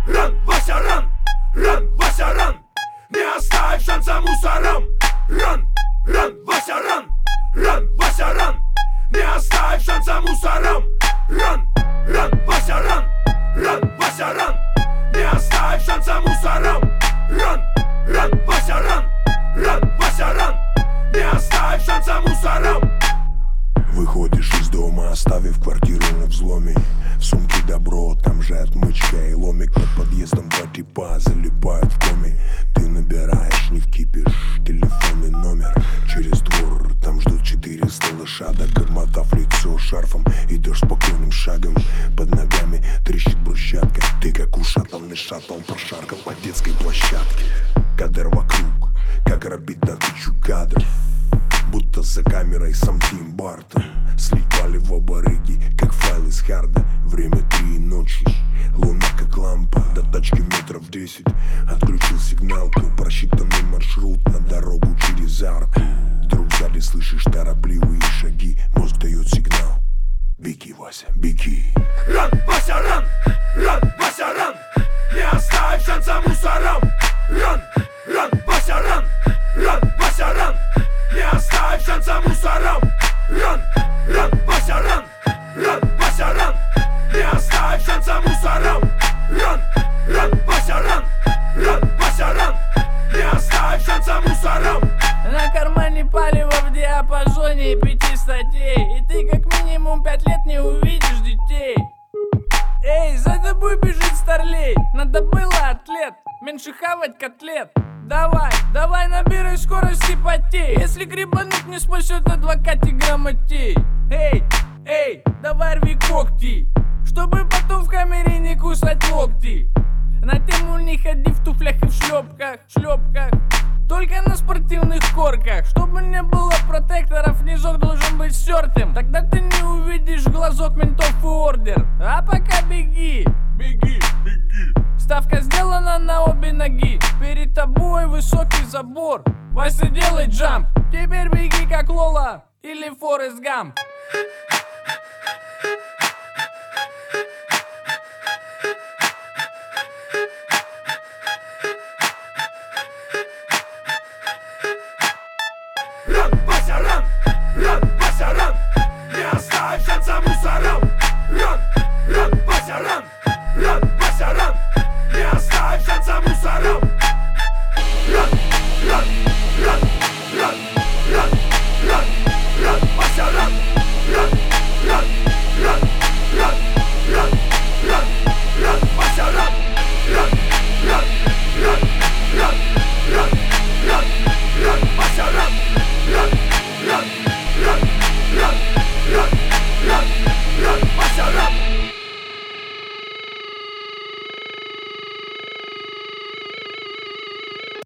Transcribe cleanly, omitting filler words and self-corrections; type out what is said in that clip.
Ран, Вася, ран, Вася, ран. Не оставь шанса мусорам. Ран, Вася, ран, Вася, ран. Не оставь шанса мусорам. Ран, Вася, ран, Вася, ран. Не оставь шанса мусорам. Ран, Вася, ран, Вася, ран. Не оставь шанса мусорам. Выходишь из дома, оставив квартиру на взломе. В сумке добро, там же отмычка и ломик. Под подъездом два типа залипают в коме. Ты набираешь, не вкипишь, телефонный номер. Через двор, там ждут 400 лошадок. Обмотав лицо шарфом, идешь спокойным шагом. Под ногами трещит брусчатка. Ты как ушатанный шаттл прошаркал по детской площадке. Кадр вокруг, как робит на 1000 кадров. Будто за камерой сам Тим Бартон. Слипали в оба рыги, как файл из харда. Время 3 ночи, луна как лампа. До тачки метров 10, отключил сигналку. Просчитанный маршрут на дорогу через арку. Вдруг сзади слышишь торопливые шаги. Мозг дает сигнал: беги, Вася, беги. Ран, Вася, ран, Вася, ран. Не оставь шанса мусорам. Ран, Вася, ран, Вася, ран. Не оставь шанса мусорам. Ран, Вася, ран, Вася, ран. Не оставь шанса мусорам. Ран, Вася, ран, Вася, ран. Не оставь шанса мусорам. На кармане палево в диапазоне 5 статей. И ты как минимум 5 лет не увидишь детей. Эй, за тобой бежит старлей. Надо было, атлет, меньше хавать котлет. Давай, набирай скорость и потей. Если грибануть не спасет адвокат и грамотей. Эй, давай рви когти, чтобы потом в камере не кусать локти. На тему не ходи в туфлях и в шлепках. Только на спортивных корках. Чтобы не было протекторов, низок должен быть стертым. Тогда ты не увидишь глазок ментов и ордер. А пока беги. Ставка сделана на обе ноги. Перед тобой высокий забор. Вася, делай джамп. Теперь беги как Лола или Форест Гамп.